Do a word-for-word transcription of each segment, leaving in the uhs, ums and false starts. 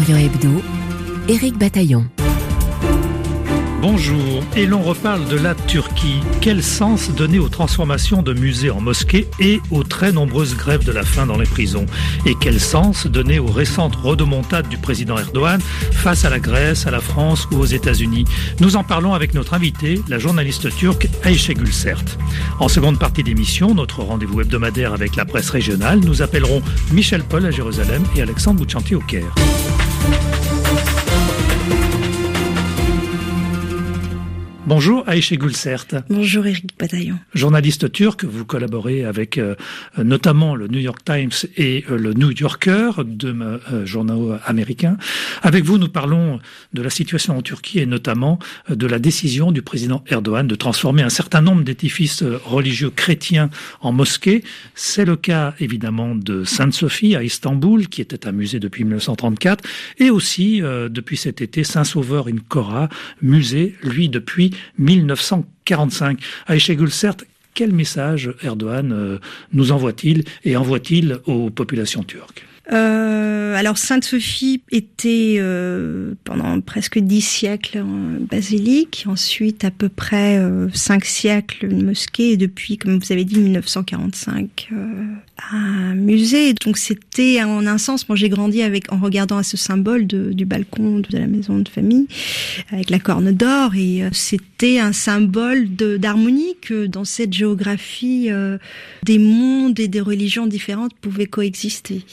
Orient Hebdo, Éric Bataillon. Bonjour, et l'on reparle de la Turquie. Quel sens donner aux transformations de musées en mosquées et aux très nombreuses grèves de la faim dans les prisons? Et quel sens donner aux récentes rodomontades du président Erdogan face à la Grèce, à la France ou aux États-Unis? Nous en parlons avec notre invitée, la journaliste turque Ayşe Gülsert. En seconde partie d'émission, notre rendez-vous hebdomadaire avec la presse régionale, nous appellerons Michel Paul à Jérusalem et Alexandre Bouchanti au Caire. Bonjour Ayşe Gülsert. Bonjour Éric Bataillon. Journaliste turc, vous collaborez avec euh, notamment le New York Times et euh, le New Yorker, deux euh, journaux américains. Avec vous, nous parlons de la situation en Turquie et notamment euh, de la décision du président Erdogan de transformer un certain nombre d'édifices euh, religieux chrétiens en mosquées. C'est le cas évidemment de Sainte-Sophie à Istanbul, qui était un musée depuis mille neuf cent trente-quatre, et aussi euh, depuis cet été Saint-Sauveur in Kora, musée, lui depuis mille neuf cent quarante-cinq. Ayşe Gülsert, quel message Erdogan euh, nous envoie-t-il et envoie-t-il aux populations turques? Euh, alors Sainte-Sophie était euh, pendant presque dix siècles en basilique, ensuite à peu près euh, cinq siècles une mosquée, et depuis, comme vous avez dit, mille neuf cent quarante-cinq euh, un musée. Donc c'était en un sens, moi j'ai grandi avec en regardant à ce symbole de, du balcon de la maison de famille avec la corne d'or, et euh, c'était un symbole de, d'harmonie que dans cette géographie euh, des mondes et des religions différentes pouvaient coexister.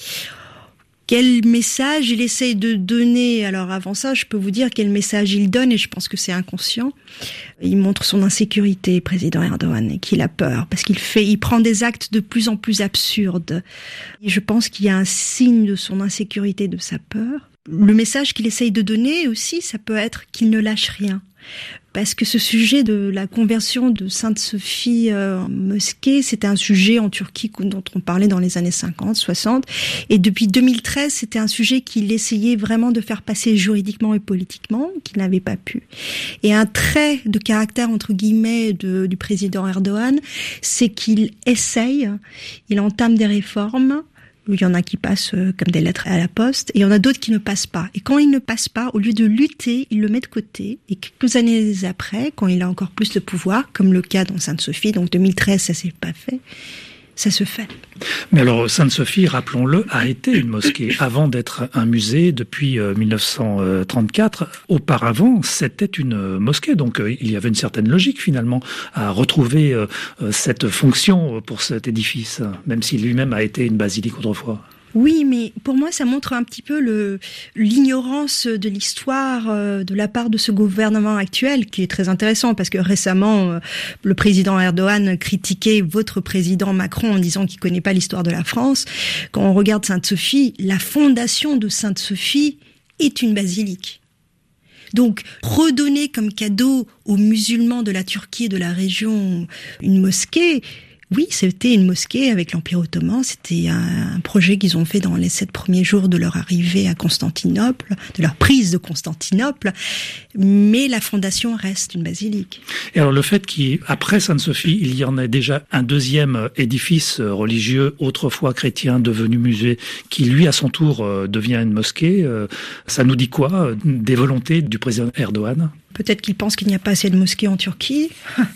Quel message il essaye de donner? Alors avant ça, je peux vous dire quel message il donne, et je pense que c'est inconscient. Il montre son insécurité, président Erdogan, et qu'il a peur, parce qu'il fait, il prend des actes de plus en plus absurdes. Et je pense qu'il y a un signe de son insécurité, de sa peur. Le message qu'il essaye de donner aussi, ça peut être qu'il ne lâche rien. Parce que ce sujet de la conversion de Sainte-Sophie en mosquée, c'était un sujet en Turquie dont on parlait dans les années cinquante, soixante. Et depuis deux mille treize, c'était un sujet qu'il essayait vraiment de faire passer juridiquement et politiquement, qu'il n'avait pas pu. Et un trait de caractère, entre guillemets, de, du président Erdogan, c'est qu'il essaye, il entame des réformes. Il y en a qui passent comme des lettres à la poste, et il y en a d'autres qui ne passent pas. Et quand ils ne passent pas, au lieu de lutter, il le met de côté. Et quelques années après, quand il a encore plus de pouvoir, comme le cas dans Sainte-Sophie, donc deux mille treize, ça s'est pas fait, ça se fait. Mais alors, Sainte-Sophie, rappelons-le, a été une mosquée avant d'être un musée depuis euh, mille neuf cent trente-quatre. Auparavant, c'était une mosquée, donc euh, il y avait une certaine logique finalement à retrouver euh, cette fonction pour cet édifice, même s'il lui-même a été une basilique autrefois. Oui, mais pour moi, ça montre un petit peu le, l'ignorance de l'histoire euh, de la part de ce gouvernement actuel, qui est très intéressant, parce que récemment, euh, le président Erdogan critiquait votre président Macron en disant qu'il connaît pas l'histoire de la France. Quand on regarde Sainte-Sophie, la fondation de Sainte-Sophie est une basilique. Donc, redonner comme cadeau aux musulmans de la Turquie et de la région une mosquée, oui, c'était une mosquée avec l'Empire ottoman. C'était un projet qu'ils ont fait dans les sept premiers jours de leur arrivée à Constantinople, de leur prise de Constantinople. Mais la fondation reste une basilique. Et alors le fait qu'après Sainte-Sophie, il y en ait déjà un deuxième édifice religieux, autrefois chrétien, devenu musée, qui lui, à son tour, devient une mosquée, ça nous dit quoi des volontés du président Erdogan ? Peut-être qu'il pense qu'il n'y a pas assez de mosquées en Turquie.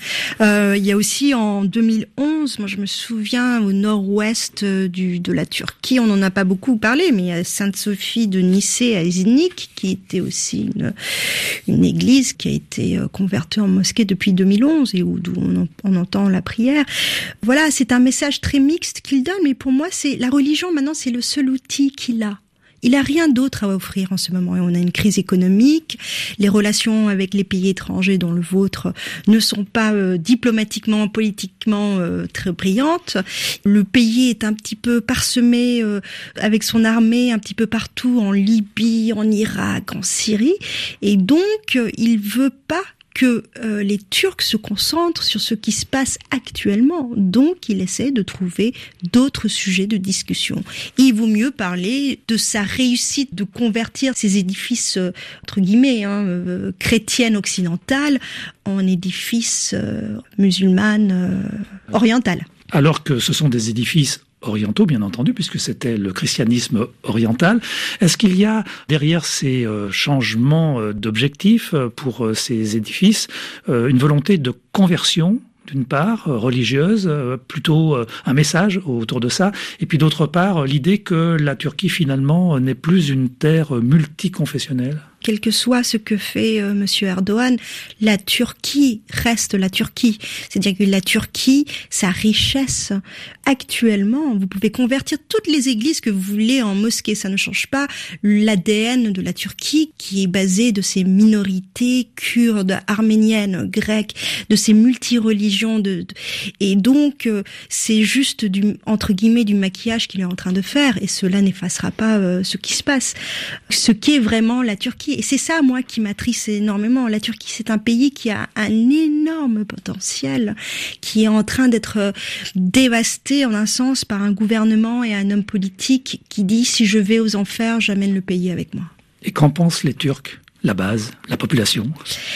Euh, il y a aussi en deux mille onze, moi je me souviens, au nord-ouest du, de la Turquie, on n'en a pas beaucoup parlé, mais il y a Sainte-Sophie de Nicée à Iznik, qui était aussi une, une église qui a été convertie en mosquée depuis deux mille onze, et où, d'où on, on entend la prière. Voilà, c'est un message très mixte qu'il donne, mais pour moi, c'est la religion maintenant, c'est le seul outil qu'il a. Il n'a rien d'autre à offrir en ce moment. Et on a une crise économique. Les relations avec les pays étrangers, dont le vôtre, ne sont pas euh, diplomatiquement, politiquement euh, très brillantes. Le pays est un petit peu parsemé euh, avec son armée un petit peu partout, en Libye, en Irak, en Syrie. Et donc, euh, il veut pas que euh, les Turcs se concentrent sur ce qui se passe actuellement. Donc, il essaie de trouver d'autres sujets de discussion. Et il vaut mieux parler de sa réussite de convertir ces édifices, euh, entre guillemets, hein, euh, chrétiennes occidentales en édifices euh, musulmanes euh, orientales. Alors que ce sont des édifices orientaux, bien entendu, puisque c'était le christianisme oriental. Est-ce qu'il y a derrière ces euh, changements euh, d'objectifs euh, pour euh, ces édifices euh, une volonté de conversion, d'une part, euh, religieuse, euh, plutôt euh, un message autour de ça, et puis d'autre part, euh, l'idée que la Turquie, finalement, euh, n'est plus une terre euh, multiconfessionnelle? Quel que soit ce que fait euh, Monsieur Erdogan, la Turquie reste la Turquie. C'est-à-dire que la Turquie, sa richesse, actuellement, vous pouvez convertir toutes les églises que vous voulez en mosquées. Ça ne change pas l'A D N de la Turquie, qui est basé de ces minorités kurdes, arméniennes, grecques, de ces multireligions. De, de, et donc, euh, c'est juste, du, entre guillemets, du maquillage qu'il est en train de faire. Et cela n'effacera pas euh, ce qui se passe. Ce qu'est vraiment la Turquie. Et c'est ça, moi, qui m'attriste énormément. La Turquie, c'est un pays qui a un énorme potentiel, qui est en train d'être dévasté, en un sens, par un gouvernement et un homme politique qui dit « si je vais aux enfers, j'amène le pays avec moi ». Et qu'en pensent les Turcs ? La base, la population?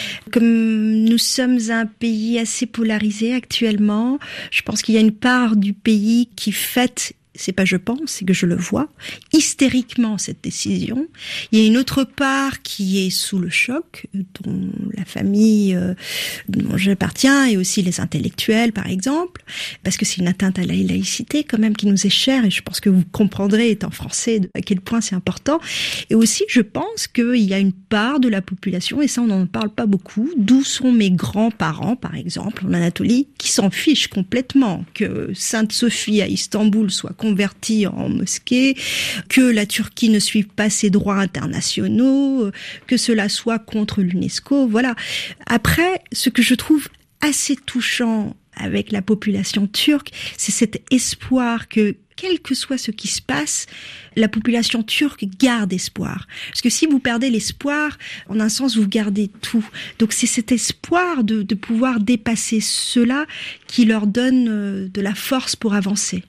Comme nous sommes un pays assez polarisé actuellement, je pense qu'il y a une part du pays qui fête, c'est pas je pense, c'est que je le vois, hystériquement cette décision. Il y a une autre part qui est sous le choc, dont la famille euh, dont j'appartiens et aussi les intellectuels par exemple, parce que c'est une atteinte à la laïcité quand même qui nous est chère et je pense que vous comprendrez étant français à quel point c'est important. Et aussi je pense qu'il y a une part de la population, et ça on n'en parle pas beaucoup, d'où sont mes grands-parents par exemple en Anatolie, qui s'en fichent complètement que Sainte-Sophie à Istanbul soit convertie en mosquée, que la Turquie ne suive pas ses droits internationaux, que cela soit contre l'UNESCO, voilà. Après, ce que je trouve assez touchant avec la population turque, c'est cet espoir que, quel que soit ce qui se passe, la population turque garde espoir. Parce que si vous perdez l'espoir, en un sens, vous gardez tout. Donc c'est cet espoir de, de pouvoir dépasser cela qui leur donne de la force pour avancer.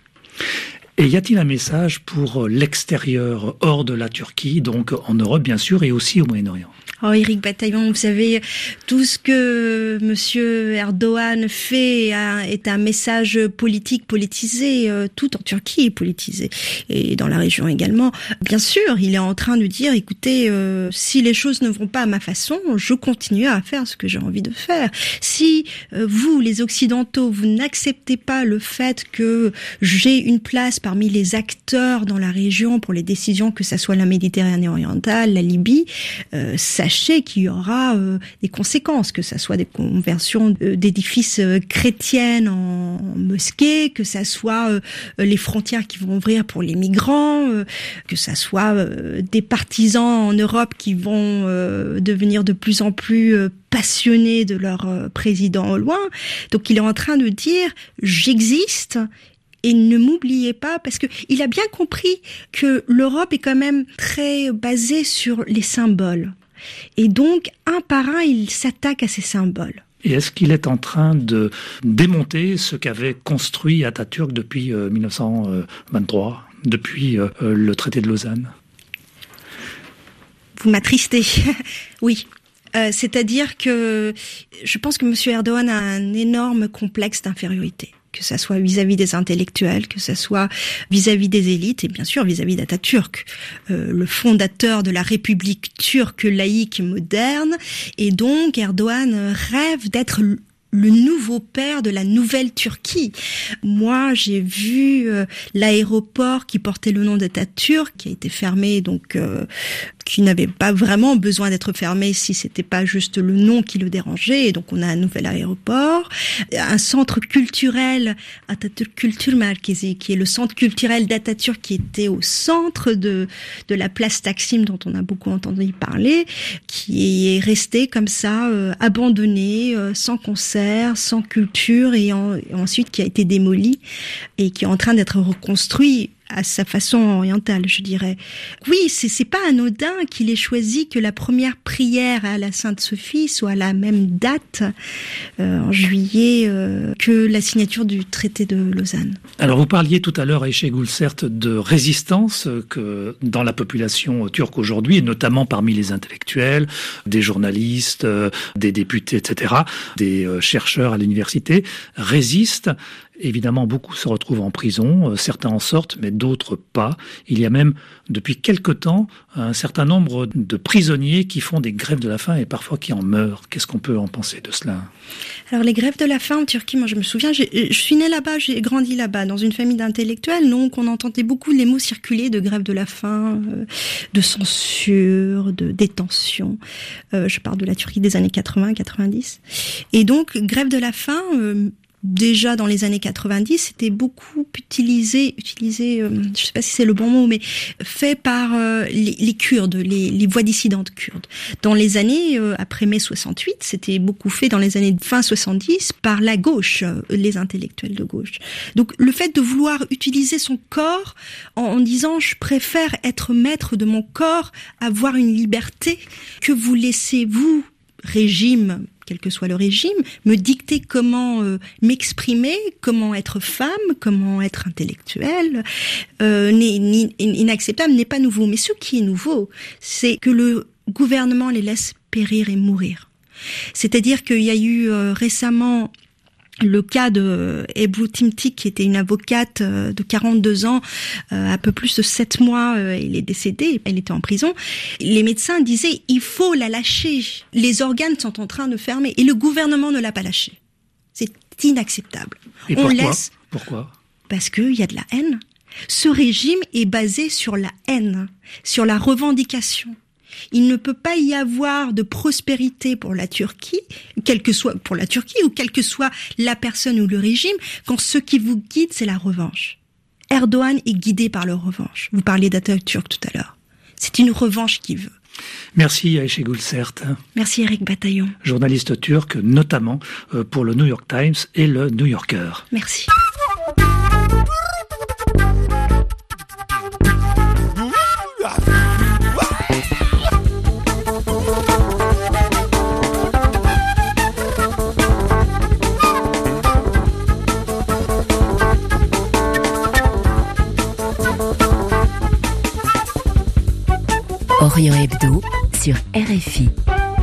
Et y a-t-il un message pour l'extérieur, hors de la Turquie, donc en Europe bien sûr, et aussi au Moyen-Orient? Oh, Éric Bataillon, vous savez, tout ce que Monsieur Erdogan fait est un message politique politisé. Tout en Turquie est politisé, et dans la région également. Bien sûr, il est en train de dire, écoutez, euh, si les choses ne vont pas à ma façon, je continue à faire ce que j'ai envie de faire. Si euh, vous, les Occidentaux, vous n'acceptez pas le fait que j'ai une place parmi les acteurs dans la région pour les décisions, que ça soit la Méditerranée orientale, la Libye, euh, sachez qu'il y aura euh, des conséquences, que ça soit des conversions d'édifices euh, chrétiennes en, en mosquées, que ça soit euh, les frontières qui vont ouvrir pour les migrants, euh, que ça soit euh, des partisans en Europe qui vont euh, devenir de plus en plus euh, passionnés de leur euh, président au loin. Donc il est en train de dire « j'existe ». Et ne m'oubliez pas, parce que il a bien compris que l'Europe est quand même très basée sur les symboles. Et donc, un par un, il s'attaque à ces symboles. Et est-ce qu'il est en train de démonter ce qu'avait construit Atatürk depuis euh, mille neuf cent vingt-trois, depuis euh, le traité de Lausanne? Vous m'attristez. Oui. Euh, c'est-à-dire que je pense que M. Erdogan a un énorme complexe d'infériorité. Que ça soit vis-à-vis des intellectuels, que ça soit vis-à-vis des élites et bien sûr vis-à-vis d'Atatürk, euh, le fondateur de la République turque laïque moderne. Et donc Erdogan rêve d'être le nouveau père de la nouvelle Turquie. Moi, j'ai vu euh, l'aéroport qui portait le nom d'Atatürk, qui a été fermé, donc euh, qui n'avait pas vraiment besoin d'être fermé si c'était pas juste le nom qui le dérangeait. Et donc, on a un nouvel aéroport, un centre culturel, Atatürk Kültür Merkezi, qui est le centre culturel d'Atatürk, qui était au centre de de la place Taksim, dont on a beaucoup entendu parler, qui est resté comme ça, euh, abandonné, euh, sans concert, sans culture, et, en, et ensuite qui a été démoli et qui est en train d'être reconstruit à sa façon orientale, je dirais. Oui, c'est, c'est pas anodin qu'il ait choisi que la première prière à la Sainte-Sophie soit à la même date, euh, en juillet, euh, que la signature du traité de Lausanne. Alors, vous parliez tout à l'heure, Ayşe Gülsert, de résistance que dans la population turque aujourd'hui, et notamment parmi les intellectuels, des journalistes, des députés, et cetera, des chercheurs à l'université, résistent. Évidemment, beaucoup se retrouvent en prison, certains en sortent, mais d'autres pas. Il y a même, depuis quelque temps, un certain nombre de prisonniers qui font des grèves de la faim et parfois qui en meurent. Qu'est-ce qu'on peut en penser de cela ? Alors les grèves de la faim en Turquie, moi je me souviens, j'ai, je suis née là-bas, j'ai grandi là-bas, dans une famille d'intellectuels, donc on entendait beaucoup les mots circuler de grève de la faim, euh, de censure, de détention. Euh, je parle de la Turquie des années quatre-vingts quatre-vingt-dix. Et donc grève de la faim... Euh, Déjà dans les années quatre-vingt-dix, c'était beaucoup utilisé, utilisé, euh, je sais pas si c'est le bon mot, mais fait par euh, les, les Kurdes, les, les voix dissidentes kurdes. Dans les années euh, après mai soixante-huit, c'était beaucoup fait dans les années fin soixante-dix par la gauche, euh, les intellectuels de gauche. Donc le fait de vouloir utiliser son corps en, en disant je préfère être maître de mon corps, avoir une liberté, que vous laissez vous, régime, quel que soit le régime, me dicter comment euh, m'exprimer, comment être femme, comment être intellectuelle, euh, n'est, n'est, inacceptable, n'est pas nouveau. Mais ce qui est nouveau, c'est que le gouvernement les laisse périr et mourir. C'est-à-dire qu'il y a eu euh, récemment le cas de Ebru Timtik, qui était une avocate de quarante-deux ans, euh, un peu plus de sept mois, euh, elle est décédée, elle était en prison. Les médecins disaient, il faut la lâcher. Les organes sont en train de fermer et le gouvernement ne l'a pas lâchée. C'est inacceptable. Et On pourquoi laisse. Pourquoi ? Parce qu'il y a de la haine. Ce régime est basé sur la haine, sur la revendication. Il ne peut pas y avoir de prospérité pour la Turquie, quelle que soit pour la Turquie ou quelle que soit la personne ou le régime, quand ce qui vous guide, c'est la revanche. Erdogan est guidé par la revanche. Vous parliez d'Atatürk tout à l'heure. C'est une revanche qu'il veut. Merci Ayşe Gülsert. Merci Éric Bataillon. Journaliste turc, notamment pour le New York Times et le New Yorker. Merci. Orient Hebdo sur R F I.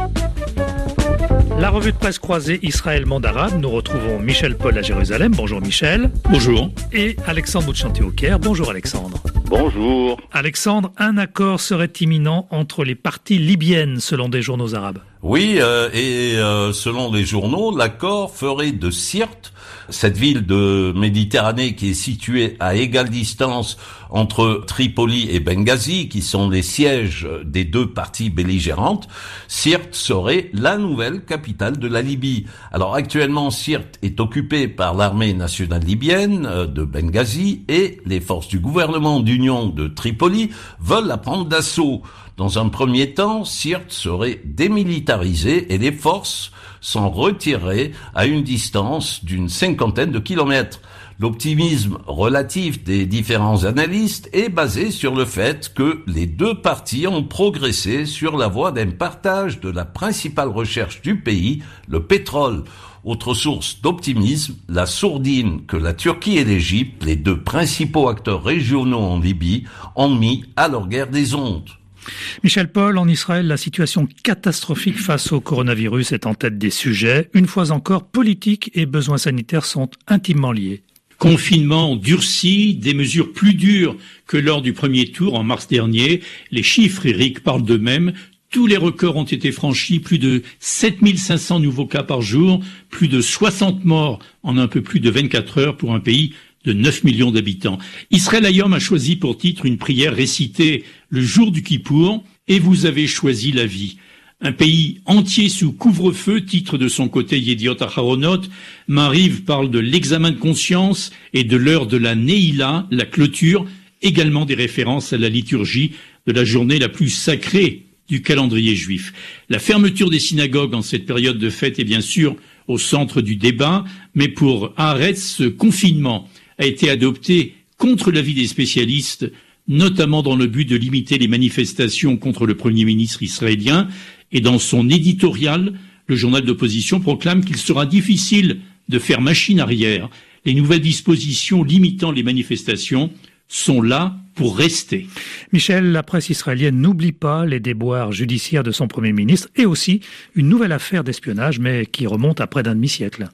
La revue de presse croisée Israël Monde Arabe, nous retrouvons Michel Paul à Jérusalem. Bonjour Michel. Bonjour. Et Alexandre Bouchanté au Caire. Bonjour Alexandre. Bonjour. Alexandre, un accord serait imminent entre les parties libyennes selon des journaux arabes. Oui, euh, et euh, selon les journaux, l'accord ferait de Sirte, cette ville de Méditerranée qui est située à égale distance entre Tripoli et Benghazi, qui sont les sièges des deux parties belligérantes, Sirte serait la nouvelle capitale de la Libye. Alors actuellement, Sirte est occupée par l'armée nationale libyenne euh, de Benghazi et les forces du gouvernement d'union de Tripoli veulent la prendre d'assaut. Dans un premier temps, Sirte serait démilitarisée et les forces s'en retireraient à une distance d'une cinquantaine de kilomètres. L'optimisme relatif des différents analystes est basé sur le fait que les deux parties ont progressé sur la voie d'un partage de la principale recherche du pays, le pétrole. Autre source d'optimisme, la sourdine que la Turquie et l'Égypte, les deux principaux acteurs régionaux en Libye, ont mis à leur guerre des ondes. Michel Paul, en Israël, la situation catastrophique face au coronavirus est en tête des sujets. Une fois encore, politique et besoins sanitaires sont intimement liés. Confinement durci, des mesures plus dures que lors du premier tour en mars dernier. Les chiffres, Eric, parlent d'eux-mêmes. Tous les records ont été franchis, plus de sept mille cinq cents nouveaux cas par jour, plus de soixante morts en un peu plus de vingt-quatre heures pour un pays de neuf millions d'habitants. Israël Hayom a choisi pour titre une prière récitée le jour du Kippour, et vous avez choisi la vie. Un pays entier sous couvre-feu, titre de son côté Yediot Aharonot. Maariv parle de l'examen de conscience et de l'heure de la Neila, la clôture, également des références à la liturgie de la journée la plus sacrée du calendrier juif. La fermeture des synagogues en cette période de fête est bien sûr au centre du débat, mais pour Haaretz, ce confinement a été adopté contre l'avis des spécialistes, notamment dans le but de limiter les manifestations contre le Premier ministre israélien. Et dans son éditorial, le journal d'opposition proclame qu'il sera difficile de faire machine arrière. Les nouvelles dispositions limitant les manifestations sont là pour rester. Michel, la presse israélienne n'oublie pas les déboires judiciaires de son Premier ministre et aussi une nouvelle affaire d'espionnage, mais qui remonte à près d'un demi-siècle.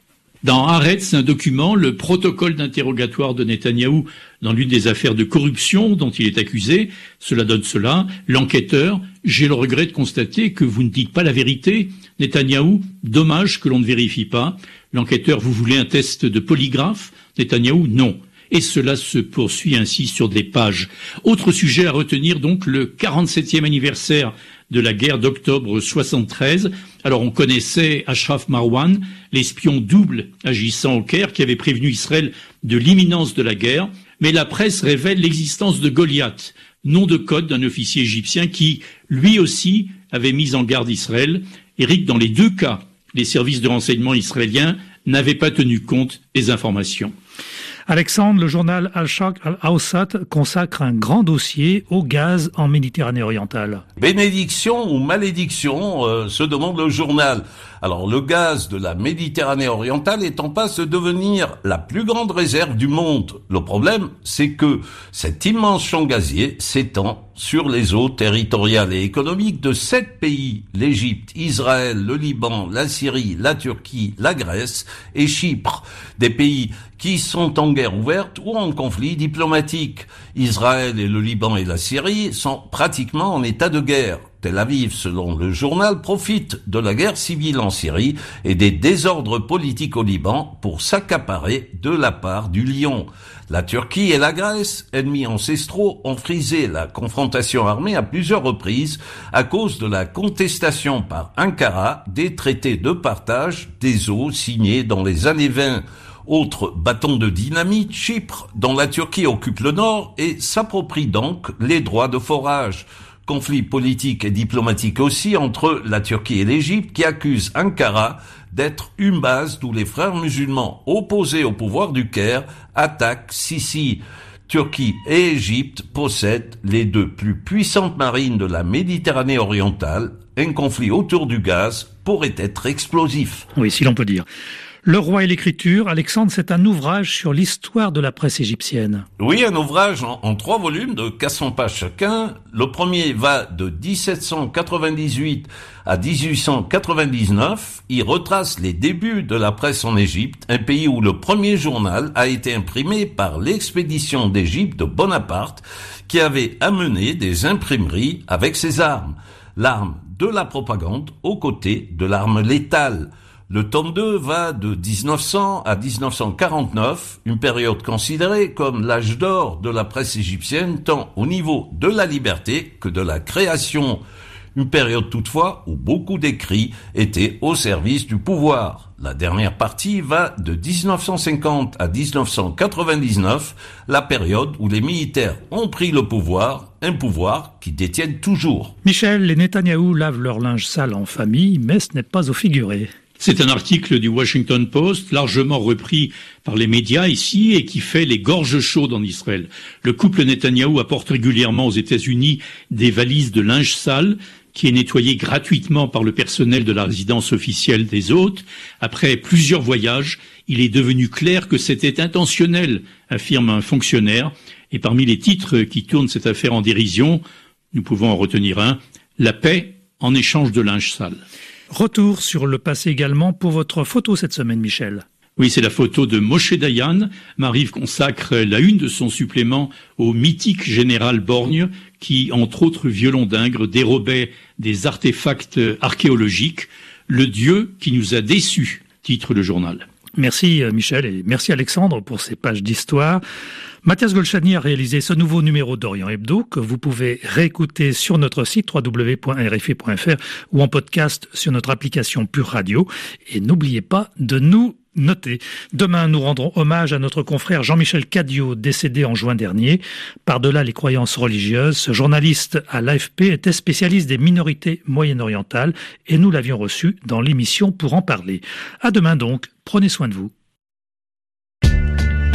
Dans Haaretz, un document, le protocole d'interrogatoire de Netanyahou dans l'une des affaires de corruption dont il est accusé, cela donne cela. L'enquêteur, j'ai le regret de constater que vous ne dites pas la vérité. Netanyahou, dommage que l'on ne vérifie pas. L'enquêteur, vous voulez un test de polygraphe? Netanyahou, non. Et cela se poursuit ainsi sur des pages. Autre sujet à retenir donc, le quarante-septième anniversaire de la guerre d'octobre soixante-treize. Alors on connaissait Ashraf Marwan, l'espion double agissant au Caire qui avait prévenu Israël de l'imminence de la guerre. Mais la presse révèle l'existence de Goliath, nom de code d'un officier égyptien qui, lui aussi, avait mis en garde Israël. Éric, dans les deux cas, les services de renseignement israéliens n'avaient pas tenu compte des informations. Alexandre, le journal Al-Sharq Al-Awsat consacre un grand dossier au gaz en Méditerranée orientale. Bénédiction ou malédiction, euh, se demande le journal. Alors, le gaz de la Méditerranée orientale est en passe de devenir la plus grande réserve du monde. Le problème, c'est que cet immense champ gazier s'étend sur les eaux territoriales et économiques de sept pays, l'Égypte, Israël, le Liban, la Syrie, la Turquie, la Grèce et Chypre. Des pays qui sont en guerre ouverte ou en conflit diplomatique. Israël et le Liban et la Syrie sont pratiquement en état de guerre. Tel Aviv, selon le journal, profite de la guerre civile en Syrie et des désordres politiques au Liban pour s'accaparer de la part du lion. La Turquie et la Grèce, ennemis ancestraux, ont frisé la confrontation armée à plusieurs reprises à cause de la contestation par Ankara des traités de partage des eaux signés dans les années vingt. Autre bâton de dynamite, Chypre, dont la Turquie occupe le nord et s'approprie donc les droits de forage. Conflit politique et diplomatique aussi entre la Turquie et l'Égypte qui accusent Ankara d'être une base d'où les frères musulmans opposés au pouvoir du Caire attaquent Sisi. Turquie et Égypte possèdent les deux plus puissantes marines de la Méditerranée orientale. Un conflit autour du gaz pourrait être explosif. Oui, si l'on peut dire. Le roi et l'écriture, Alexandre, c'est un ouvrage sur l'histoire de la presse égyptienne. Oui, un ouvrage en, en trois volumes de quatre cents pages chacun. Le premier va de dix-sept cent quatre-vingt-dix-huit à dix-huit cent quatre-vingt-dix-neuf. Il retrace les débuts de la presse en Égypte, un pays où le premier journal a été imprimé par l'expédition d'Égypte de Bonaparte, qui avait amené des imprimeries avec ses armes. L'arme de la propagande aux côtés de l'arme létale. Le tome deux va de dix-neuf cents à dix-neuf cent quarante-neuf, une période considérée comme l'âge d'or de la presse égyptienne, tant au niveau de la liberté que de la création. Une période toutefois où beaucoup d'écrits étaient au service du pouvoir. La dernière partie va de dix-neuf cent cinquante à dix-neuf cent quatre-vingt-dix-neuf, la période où les militaires ont pris le pouvoir, un pouvoir qu'ils détiennent toujours. Michel, les Netanyahou lavent leur linge sale en famille, mais ce n'est pas au figuré. C'est un article du Washington Post, largement repris par les médias ici et qui fait les gorges chaudes en Israël. Le couple Netanyahou apporte régulièrement aux États-Unis des valises de linge sale qui est nettoyé gratuitement par le personnel de la résidence officielle des hôtes. Après plusieurs voyages, il est devenu clair que c'était intentionnel, affirme un fonctionnaire. Et parmi les titres qui tournent cette affaire en dérision, nous pouvons en retenir un, « La paix en échange de linge sale ». Retour sur le passé également pour votre photo cette semaine, Michel. Oui, c'est la photo de Moshe Dayan. Marie consacre la une de son supplément au mythique général Borgne qui, entre autres violons d'Ingres, dérobait des artefacts archéologiques. Le Dieu qui nous a déçus, titre le journal. Merci Michel et merci Alexandre pour ces pages d'histoire. Mathias Golchani a réalisé ce nouveau numéro d'Orient Hebdo que vous pouvez réécouter sur notre site w w w point r f i point f r ou en podcast sur notre application Pure Radio. Et n'oubliez pas de nous noter. Demain, nous rendrons hommage à notre confrère Jean-Michel Cadiot, décédé en juin dernier. Par-delà les croyances religieuses, ce journaliste à l'A F P était spécialiste des minorités moyen-orientales et nous l'avions reçu dans l'émission pour en parler. À demain donc, prenez soin de vous.